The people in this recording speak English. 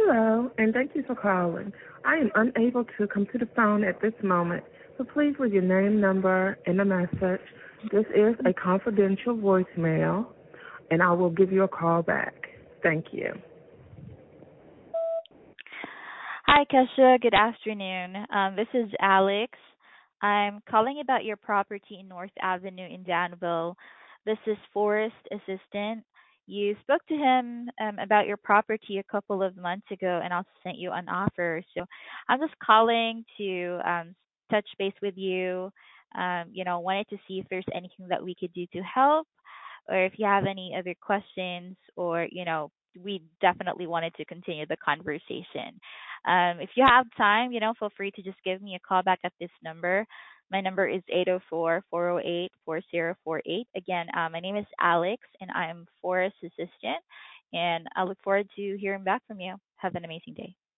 Hello, and thank you for calling. I am unable to come to the phone at this moment, so please leave your name, number, and a message. This is a confidential voicemail, and I will give you a call back. Thank you. Hi, Kesha. Good afternoon. This is Alex. I'm calling about your property in North Avenue in Danville. This is Forrest Assistant. You spoke to him about your property a couple of months ago and also sent you an offer. So I'm just calling to touch base with you. Wanted to see if there's anything that we could do to help or if you have any other questions or, we definitely wanted to continue the conversation. If you have time, feel free to just give me a call back at this number. My number is 804-408-4048. Again, my name is Alex, and I'm Forest Assistant, and I look forward to hearing back from you. Have an amazing day.